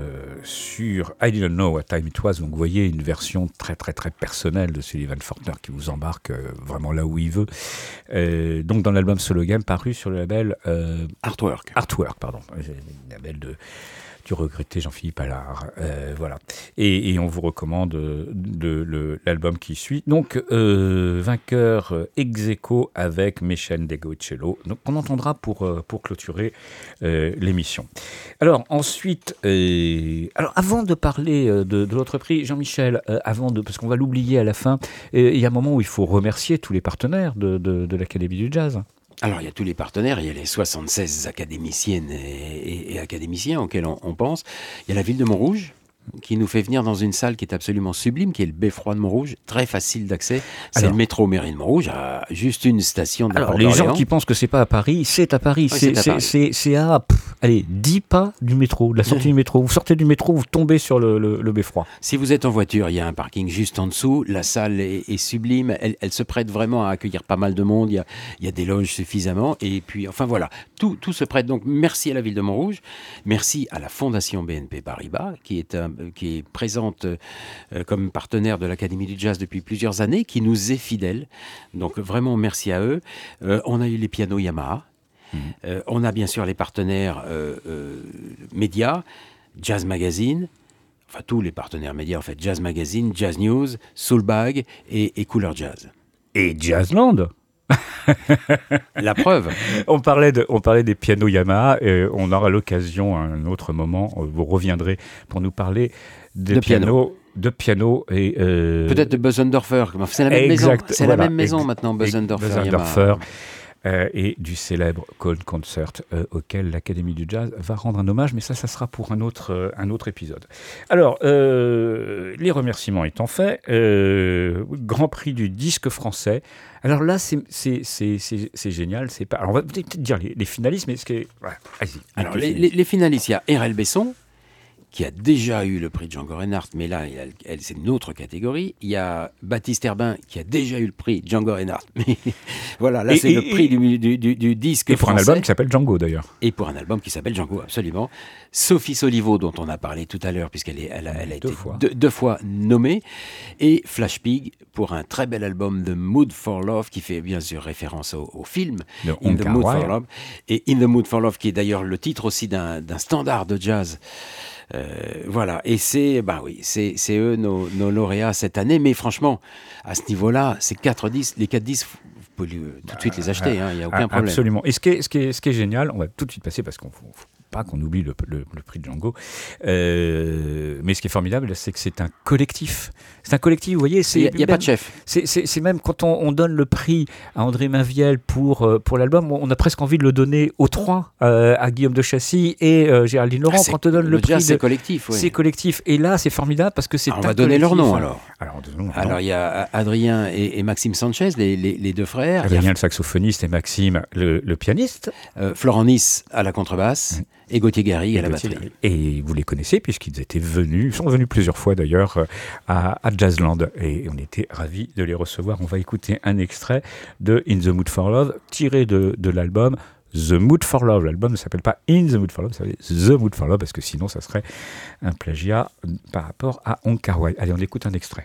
I Didn't Know What Time It Was. Donc vous voyez une version très très très personnelle de Sullivan Fortner qui vous embarque vraiment là où il veut. Donc dans l'album Solo Game paru sur le label Artwork, pardon, le label du regretté Jean-Philippe Allard. Voilà. Et on vous recommande l'album qui suit. Donc, vainqueur ex-aequo avec Michel Degocello. Donc, on entendra pour clôturer l'émission. Alors, ensuite, avant de parler de l'autre prix, Jean-Michel, parce qu'on va l'oublier à la fin, il y a un moment où il faut remercier tous les partenaires de l'Académie du Jazz. Alors, il y a tous les partenaires, il y a les 76 académiciennes et académiciens auxquels on pense. Il y a la ville de Montrouge, qui nous fait venir dans une salle qui est absolument sublime, qui est le Beffroi de Montrouge, très facile d'accès. C'est le métro mairie de Montrouge, à juste une station de la Porte d'Orléans. Les gens qui pensent que c'est pas à Paris, c'est à Paris. Oui, c'est à 10 pas du métro, de la sortie du métro. Vous sortez du métro, vous tombez sur le Beffroi. Si vous êtes en voiture, il y a un parking juste en dessous. La salle est sublime. Elle se prête vraiment à accueillir pas mal de monde. Il y a des loges suffisamment. Et puis, enfin voilà, tout se prête. Donc, merci à la ville de Montrouge. Merci à la Fondation BNP Paribas, qui est présente comme partenaire de l'Académie du Jazz depuis plusieurs années, qui nous est fidèle. Donc, vraiment, merci à eux. On a eu les pianos Yamaha. On a bien sûr les partenaires médias, Jazz Magazine, enfin tous les partenaires médias en fait, Jazz Magazine, Jazz News, Soulbag et Couleur Jazz. Et Jazzland. La preuve. On parlait des pianos Yamaha, et on aura l'occasion à un autre moment, vous reviendrez pour nous parler de piano et peut-être de Bösendorfer. C'est la même maison. C'est la même maison maintenant, Bösendorfer. Et du célèbre Cone Concert auquel l'Académie du Jazz va rendre un hommage, mais ça sera pour un autre épisode. Alors, les remerciements étant faits, Grand Prix du disque français. Alors là, c'est génial. C'est pas. Alors on va peut-être dire les finalistes, mais voilà, vas-y. Alors les finalistes, il y a RL Besson, qui a déjà eu le prix de Django Reinhardt, mais là, c'est une autre catégorie. Il y a Baptiste Herbin, qui a déjà eu le prix Django Reinhardt. Mais voilà, là, c'est le prix du disque français. Et pour un album qui s'appelle Django, d'ailleurs. Et pour un album qui s'appelle Django, absolument. Sophie Solivo, dont on a parlé tout à l'heure, puisqu'elle a été deux fois nommée. Et Flash Pig, pour un très bel album, The Mood for Love, qui fait bien sûr référence au film In the Mood for Love. Et In the Mood for Love, qui est d'ailleurs le titre aussi d'un standard de jazz. Voilà, et c'est eux nos lauréats cette année, mais franchement, à ce niveau-là, ces 4 disques, les 4 disques, vous pouvez tout de suite les acheter, il n'y a aucun problème. Absolument. Et ce qui est génial, on va tout de suite passer parce qu'on faut pas qu'on oublie le prix de Django, mais ce qui est formidable, c'est que c'est un collectif. C'est un collectif, vous voyez. Il n'y a pas de chef. C'est même quand on donne le prix à André Mainviel pour l'album, on a presque envie de le donner aux trois, à Guillaume de Chassis et Géraldine Laurent. Quand on donne le prix, c'est collectif. Oui. C'est collectif. Et là, c'est formidable parce que c'est. On va donner leur nom alors. Alors, il y a Adrien et Maxime Sanchez, les deux frères. Adrien le saxophoniste et Maxime le pianiste. Florent Nice à la contrebasse. Et Gauthier Garrigue à la batterie. Et vous les connaissez puisqu'ils sont venus plusieurs fois d'ailleurs à Jazzland et on était ravis de les recevoir. On va écouter un extrait de In the Mood for Love tiré de l'album The Mood for Love. L'album ne s'appelle pas In the Mood for Love, ça s'appelle The Mood for Love parce que sinon ça serait un plagiat par rapport à Wong Kar-wai. Allez, on écoute un extrait.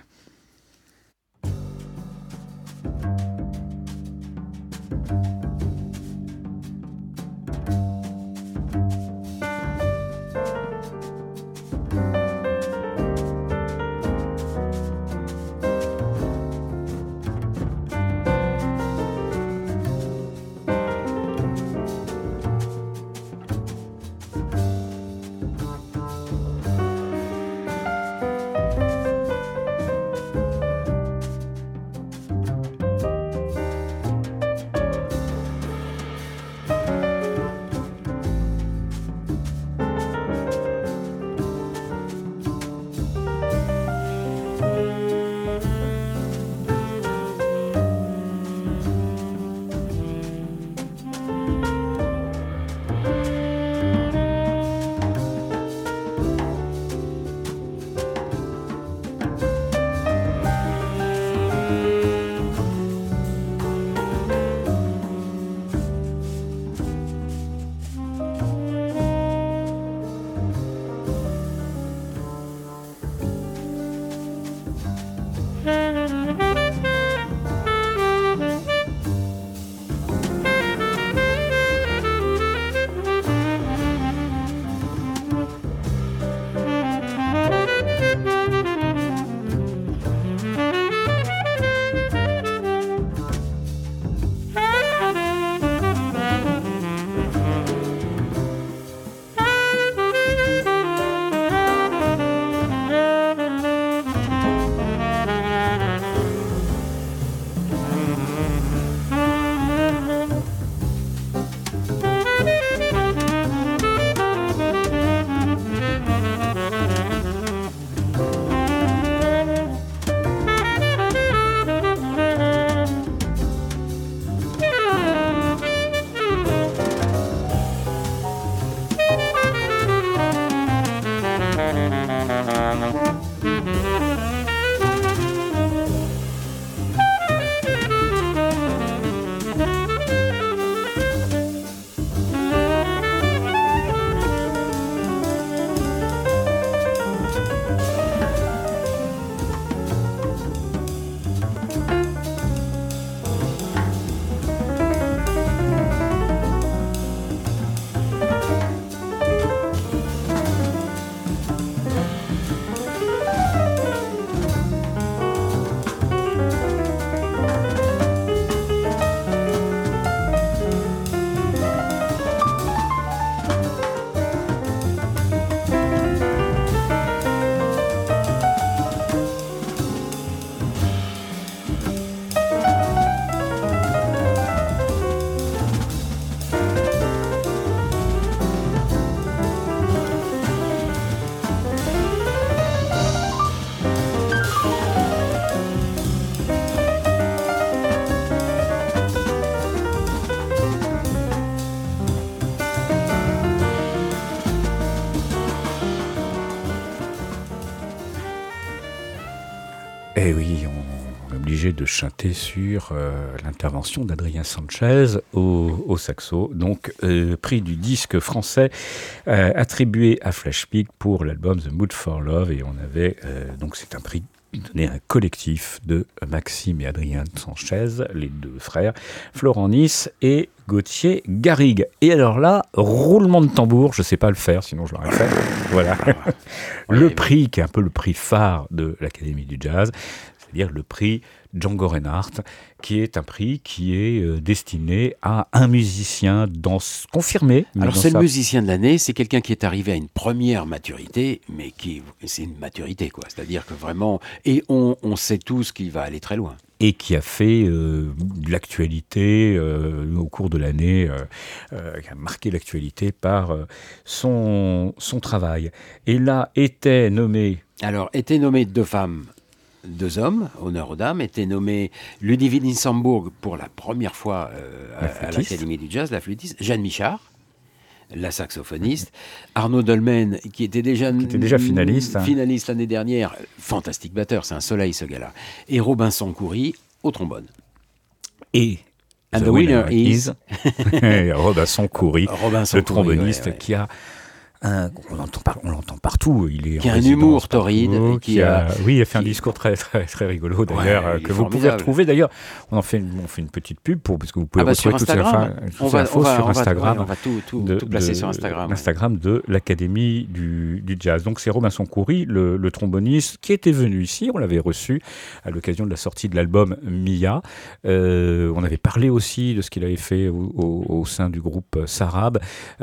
Eh oui, on est obligé de chanter sur l'intervention d'Adrien Sanchez au saxo. Donc, prix du disque français attribué à Flash Peak pour l'album The Mood for Love. Et on avait, donc c'est un prix donné à un collectif de Maxime et Adrien Sanchez, les deux frères, Florent Nice et Gauthier Garrigue. Et alors là, roulement de tambour, je ne sais pas le faire, sinon je l'aurais fait. Voilà. Le prix, qui est un peu le prix phare de l'Académie du Jazz, c'est-à-dire le prix Django Reinhardt, qui est un prix qui est destiné à un musicien confirmé. Alors c'est le musicien de l'année, c'est quelqu'un qui est arrivé à une première maturité, mais c'est une maturité, quoi. C'est-à-dire que vraiment, et on sait tous qu'il va aller très loin. Et qui a fait de l'actualité au cours de l'année, qui a marqué l'actualité par son travail. Et là, étaient nommés 2 femmes, 2 hommes, honneur aux dames, étaient nommés Ludivine Isenburg pour la première fois à l'Académie du Jazz, la flûtiste, Jeanne Michard, la saxophoniste, Arnaud Dolmen, qui était déjà finaliste l'année dernière, fantastique batteur, c'est un soleil ce gars-là, et Robinson Khoury au trombone. Et the winner is Robinson Khoury, le tromboniste qui a on l'entend partout. Qui a un humour torride. Il a fait un discours très, très, très rigolo d'ailleurs, que vous pouvez retrouver. D'ailleurs, on fait une petite pub parce que vous pouvez retrouver toutes ces infos sur Instagram. On va tout placer sur Instagram. L'Instagram de l'Académie du Jazz. Donc c'est Robinson Khoury, le tromboniste, qui était venu ici. On l'avait reçu à l'occasion de la sortie de l'album Mia. On avait parlé aussi de ce qu'il avait fait au sein du groupe Sarab.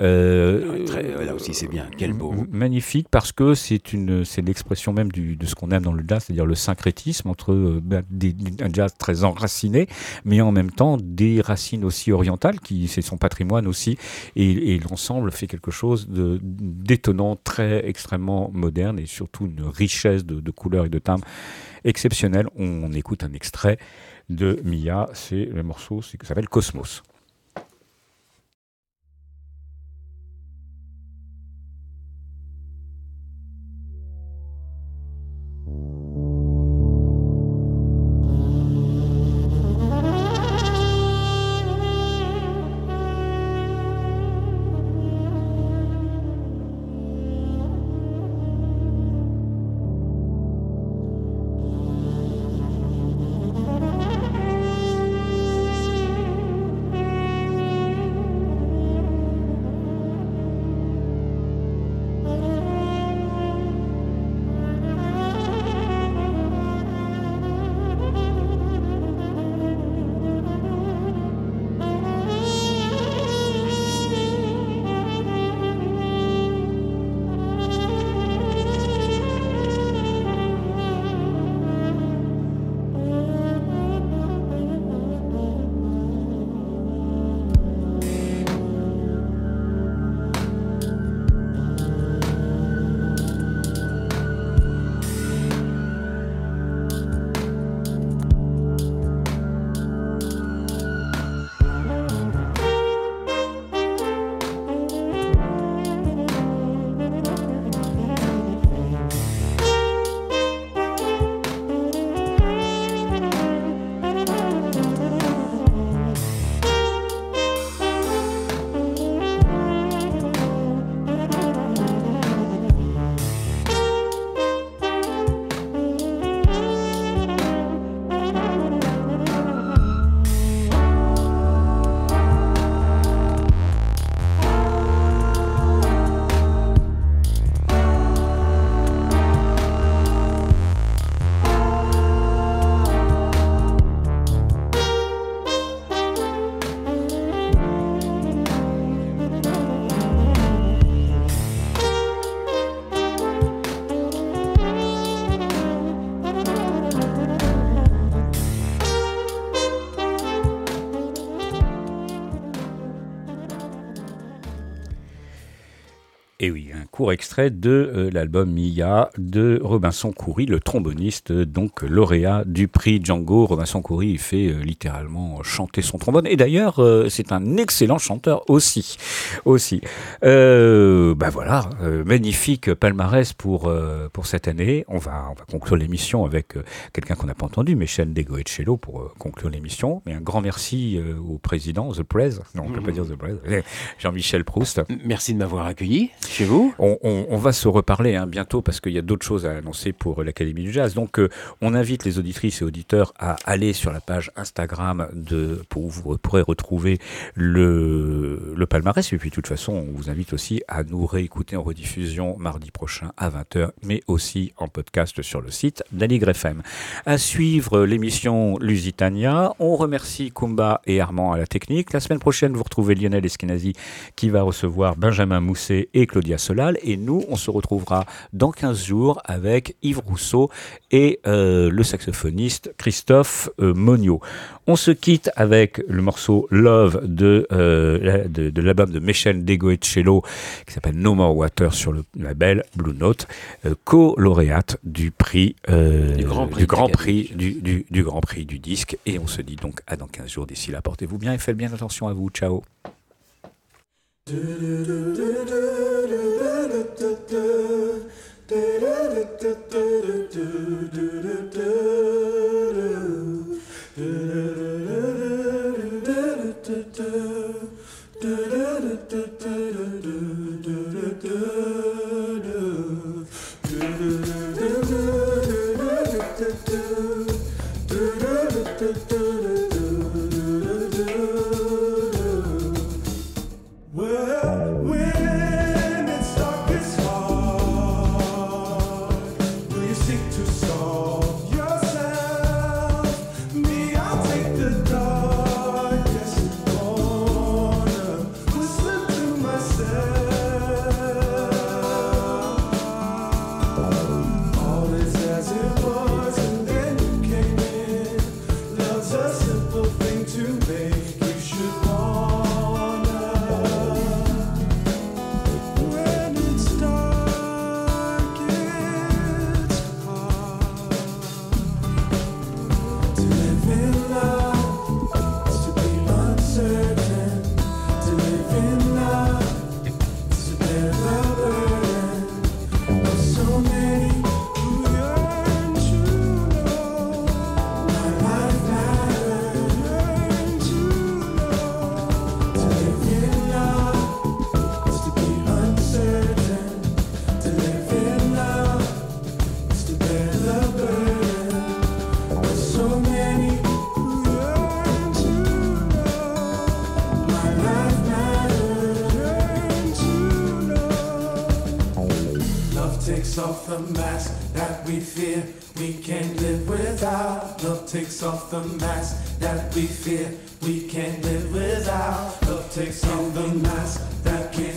Là aussi, c'est bien, quel beau. Magnifique, parce que c'est l'expression même de ce qu'on aime dans le jazz, c'est-à-dire le syncrétisme entre un jazz très enraciné, mais en même temps des racines aussi orientales, c'est son patrimoine aussi, et l'ensemble fait quelque chose d'étonnant, très extrêmement moderne, et surtout une richesse de couleurs et de timbres exceptionnelle. On écoute un extrait de Mia, c'est le morceau qui s'appelle Cosmos. Et oui, un court extrait de l'album Mia de Robinson-Khoury, le tromboniste, donc lauréat du prix Django. Robinson-Khoury, il fait littéralement chanter son trombone. Et d'ailleurs, c'est un excellent chanteur aussi. Voilà, magnifique palmarès pour cette année. On va conclure l'émission avec quelqu'un qu'on n'a pas entendu, Michel Degoechello, pour conclure l'émission. Mais un grand merci au président, The Prez. Non, on ne peut pas dire The Prez. Jean-Michel Proust. Merci de m'avoir accueilli chez vous. On va se reparler bientôt parce qu'il y a d'autres choses à annoncer pour l'Académie du Jazz. Donc, on invite les auditrices et auditeurs à aller sur la page Instagram où vous pourrez retrouver le palmarès. Et puis, de toute façon, on vous invite aussi à nous réécouter en rediffusion mardi prochain à 20h, mais aussi en podcast sur le site d'Aligre FM. À suivre l'émission Lusitania. On remercie Kumba et Armand à la technique. La semaine prochaine, vous retrouvez Lionel Eskenazi qui va recevoir Benjamin Mousset et Claudia Solal. Et nous, on se retrouvera dans 15 jours avec Yves Rousseau et le saxophoniste Christophe Monio. On se quitte avec le morceau Love de l'album de Michel Degoechello qui s'appelle No More Water sur le label Blue Note, co-lauréate du prix du Grand Prix du disque. Et on se dit donc à dans 15 jours. D'ici là, portez-vous bien et faites bien attention à vous. Ciao. Off the mask that we fear we can't live without. Love takes off the mask that we fear we can't live without. Love takes off the mask that can't